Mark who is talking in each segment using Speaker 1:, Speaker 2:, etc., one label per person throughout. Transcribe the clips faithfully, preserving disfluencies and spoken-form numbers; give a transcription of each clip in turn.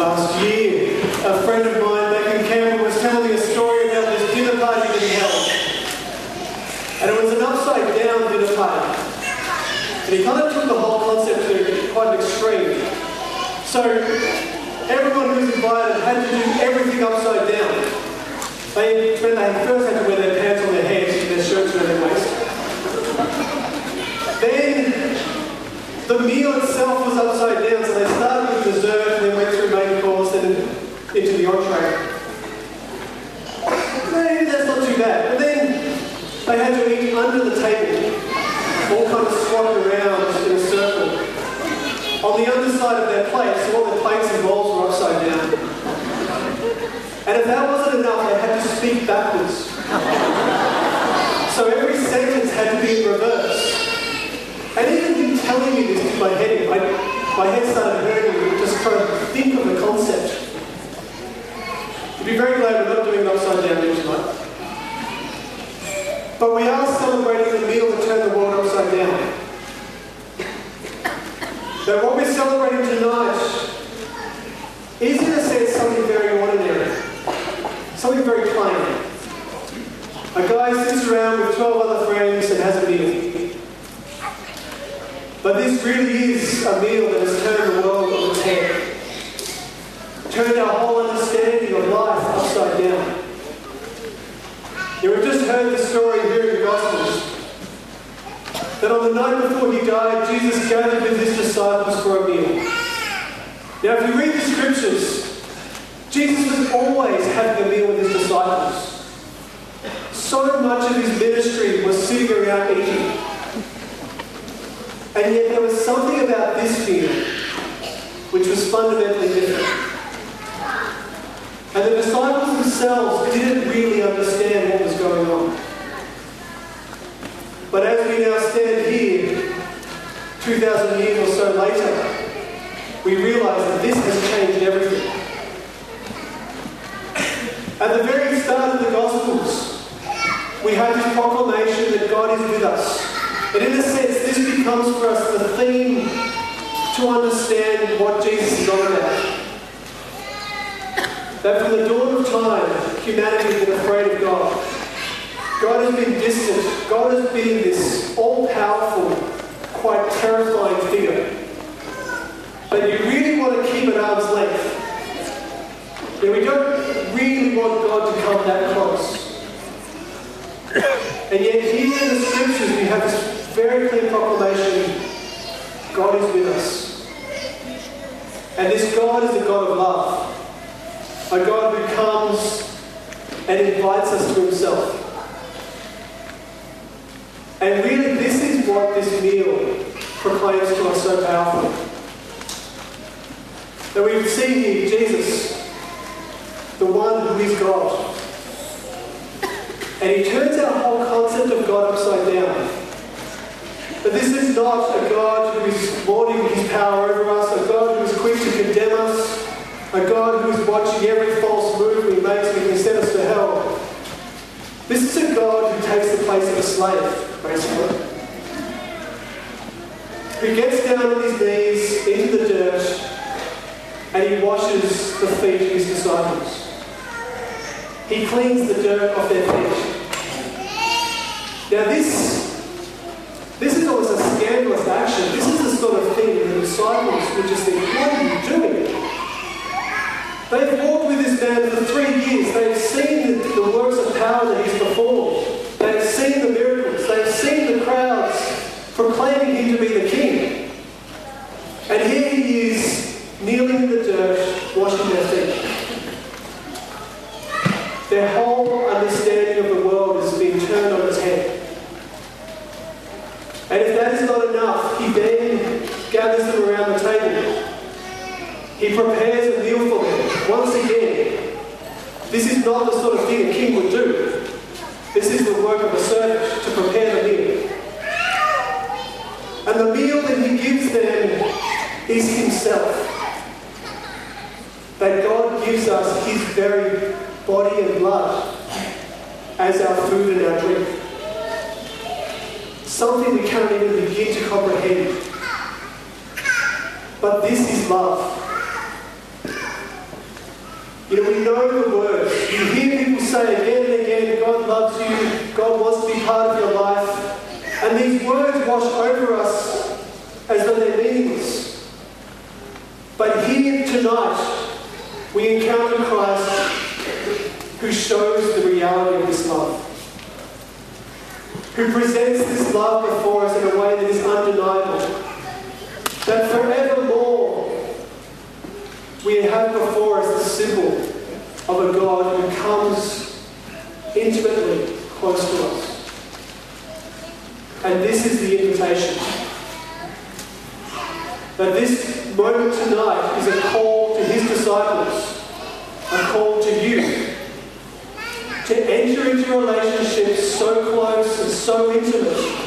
Speaker 1: Last year, a friend of mine back in Canberra was telling me a story about this dinner party that he held. And it was an upside-down dinner party. And he kind of took the whole concept to quite an extreme. So, everyone who was invited had to do everything upside down. They, they first had to wear their pants on their heads and their shirts around their waist. Then, the meal itself was upside down, so they started with dessert and then went through main course and into the entree. Maybe that's not too bad. But then they had to eat under the table, all kind of squatted around in a circle. On the underside of their plates, so all their plates and bowls were upside down. And if that wasn't enough, they had to speak backwards. So every sentence had to be in reverse. And even in telling me this to my head, my, my head started hurting just trying to think of the concept. You'd be very glad we're not doing it upside down here tonight. But we are celebrating the meal that turned the world upside down. But what we're celebrating tonight is in a sense something very ordinary. Something very plain. A guy sits around with twelve other friends and has a meal. But this really is a meal that has turned the world on its head. Turned our whole understanding of life upside down. Yeah, we've just heard the story here in the Gospels. That on the night before he died, Jesus gathered with his disciples for a meal. Now if you read the scriptures, Jesus was always having a meal with his disciples. So much of his ministry was sitting around eating. And yet there was something about this meal which was fundamentally different. And the disciples themselves didn't really understand what was going on. But as we now stand here, two thousand years or so later, we realise that this has changed everything. At the very start of the Gospels, we have this proclamation that God is with us. And in a sense, this becomes for us the theme to understand what Jesus is on about. That from the dawn of time, humanity has been afraid of God. God has been distant. God has been this all-powerful, quite terrifying figure. But you really want to keep at arm's length. Yeah, we don't really want God to come that close. And yet here in the scriptures we have this very clear proclamation, God is with us. And this God is a God of love. A God who comes and invites us to himself. And really this is what this meal proclaims to us so powerfully. That we see here Jesus, the one who is God. And he turns our whole concept of God upside down. But this is not a God who is lording his power over us, a God who is quick to condemn us, a God who is watching every false move we make so he can send us to hell. This is a God who takes the place of a slave, basically. Who gets down on his knees into the dirt and he washes the feet of his disciples. He cleans the dirt off their feet. Now this This is almost a scandalous action. This is the sort of thing that the disciples would just think, what are you doing? They've walked with this man for three years. They've seen the, the works of power that he's performed. They've seen the miracles. They've seen the crowds proclaiming him to be the king. And here he is, kneeling in the dirt, washing their feet. Their whole understanding of the world has been turned on its head. And if that is not enough, he then gathers them around the table. He prepares a meal for them. Once again, this is not the sort of thing a king would do. This is the work of a servant to prepare the meal. And the meal that he gives them is himself. That God gives us his very body and blood as our food and our drink. Something we can't even begin to comprehend. But this is love. You know, we know the words. You hear people say again and again, God loves you, God wants to be part of your life. And these words wash over us as though they're meaningless. But here tonight, we encounter Christ who shows the reality of this love. Who presents this love before us in a way that is undeniable. That forevermore we have before us the symbol of a God who comes intimately close to us. And this is the invitation. That this moment tonight is a call to his disciples, a call to you, to enter into relationships so close and so intimate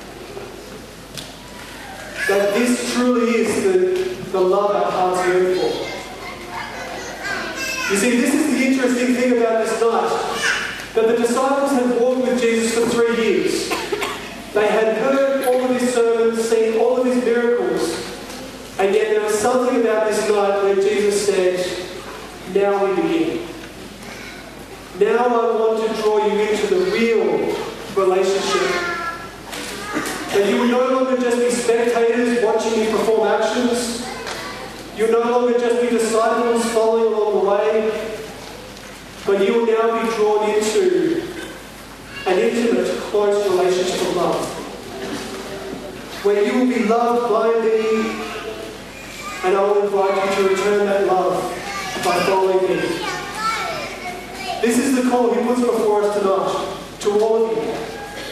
Speaker 1: that this truly is the, the love our hearts yearn for. You see, this is the interesting thing about this night, that the disciples had walked with Jesus for three years. They had heard all of his sermons, seen all of his miracles, and yet there was something about this night where Jesus said, now we begin. Now I want to draw you into the real relationship. That you will no longer just be spectators watching me perform actions. You'll no longer just be disciples following along the way. But you will now be drawn into an intimate, close relationship of love. Where you will be loved by me, and I will invite you to return that love by following me. This is the call he puts before us tonight, to all of you.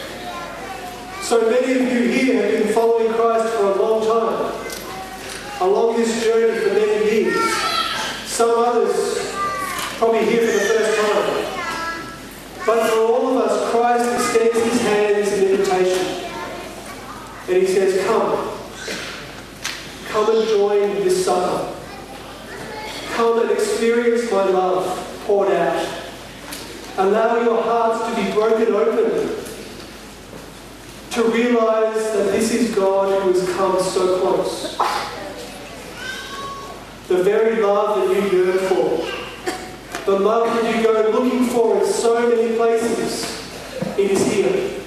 Speaker 1: So many of you here have been following Christ for a long time, along this journey for many years. Some others probably here for the first time. But for all of us, Christ extends his hands in invitation. And he says, come. Come and join this supper. Come and experience my love poured out. Allow your hearts to be broken open to realize that this is God who has come so close. The very love that you yearn for, the love that you go looking for in so many places, it is here.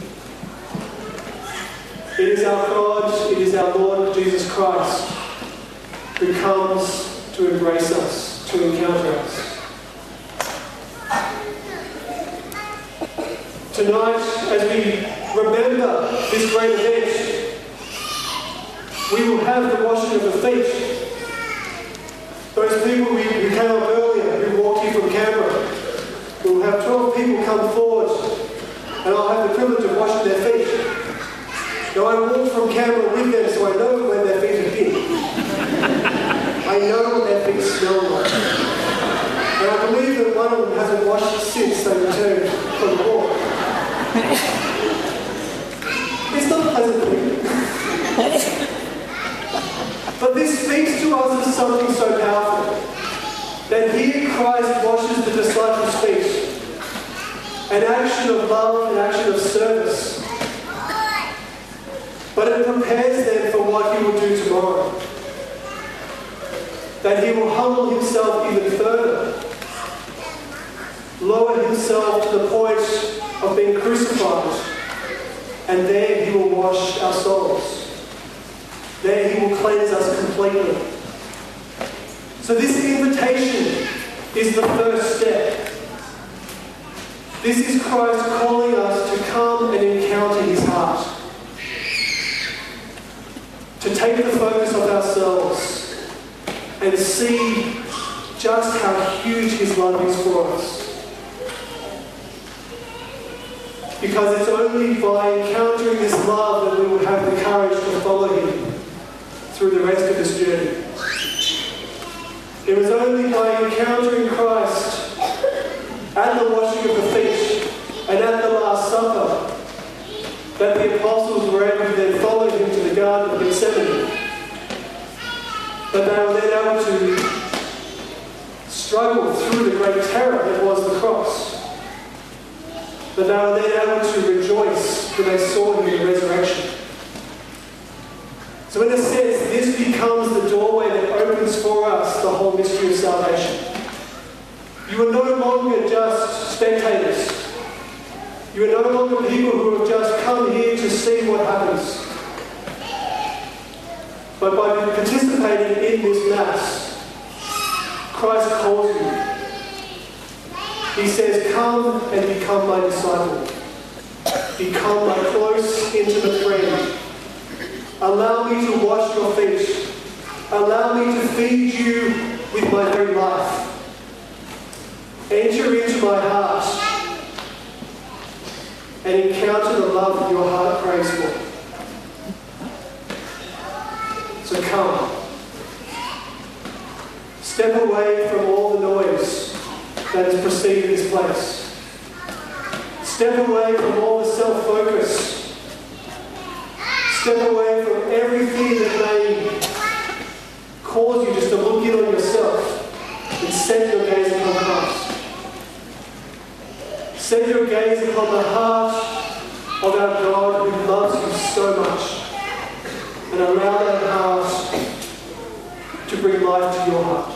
Speaker 1: It is our God, it is our Lord Jesus Christ who comes to embrace us, to encounter us. Tonight, as we remember this great event, we will have the washing of the feet. Those people we, who came up earlier, who walked here from Canberra, we will have twelve people come forward, and I'll have the privilege of washing their feet. Now, I walked from Canberra with them, so I know where their feet have been. I know what their feet smell like. And I believe that one of them hasn't washed since they returned from the walk. It's not a pleasant thing. But this speaks to us as something so powerful. That here Christ washes the disciples' feet. An action of love, an action of service. But it prepares them for what he will do tomorrow. That he will humble himself even further. Lower himself to the point of being crucified. And there he will wash our souls. There he will cleanse us completely. So this invitation is the first step. This is Christ calling us to come and encounter his heart. To take the focus off ourselves and see just how huge his love is for us. Because it's only by encountering this love that we will have the courage to follow him through the rest of this journey. It was only by encountering Christ at the washing of the feet and at the Last Supper that the apostles were able to then follow him to the Garden of Gethsemane. That they were then able to struggle through the great terror that was the cross. That they were then able to rejoice when they saw him in the resurrection. So in a sense, this becomes the doorway that opens for us the whole mystery of salvation. You are no longer people who have just come here to see what happens. But by participating in this Mass, Christ calls you. He says, come and become my disciple. Become my close, intimate friend. Allow me to wash your feet. Allow me to feed you with my very life. Enter into my heart and encounter the love that your heart craves for. So come. Step away from all the noise that has preceded this place. Step away from all the self-focus. Step away from everything that may cause you just to look in on yourself and set your gaze upon Christ. Set your gaze upon the heart of our God who loves you so much, and allow that heart to bring life to your heart.